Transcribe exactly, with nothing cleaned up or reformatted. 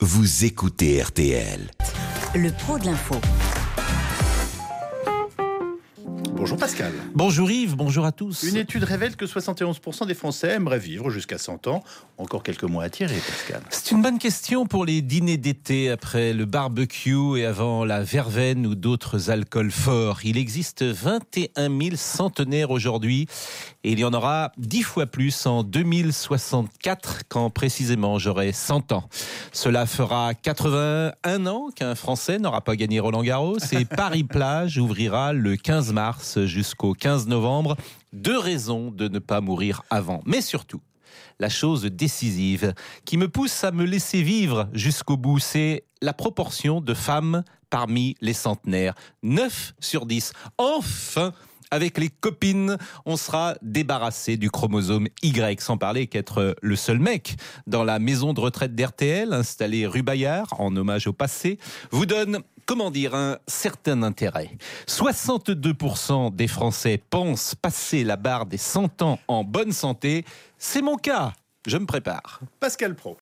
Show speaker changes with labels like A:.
A: vous écoutez R T L.
B: Le pro de l'info.
C: Bonjour Pascal.
D: Bonjour Yves, bonjour à tous.
C: Une étude révèle que soixante et onze pour cent des Français aimeraient vivre jusqu'à cent ans. Encore quelques mois à tirer, Pascal.
D: C'est une bonne question pour les dîners d'été après le barbecue et avant la verveine ou d'autres alcools forts. Il existe vingt et un mille centenaires aujourd'hui et il y en aura dix fois plus en deux mille soixante-quatre quand précisément j'aurai cent ans. Cela fera quatre-vingt-un ans qu'un Français n'aura pas gagné Roland-Garros et Paris-Plage ouvrira le quinze mars jusqu'au quinze novembre. Deux raisons de ne pas mourir avant. Mais surtout, la chose décisive qui me pousse à me laisser vivre jusqu'au bout, c'est la proportion de femmes parmi les centenaires. neuf sur dix. Enfin, avec les copines, on sera débarrassé du chromosome Y, sans parler qu'être le seul mec dans la maison de retraite d'R T L, installée rue Bayard, en hommage au passé, vous donne, comment dire, un certain intérêt. soixante-deux pour cent des Français pensent passer la barre des cent ans en bonne santé. C'est mon cas, je me prépare.
C: Pascal Pro.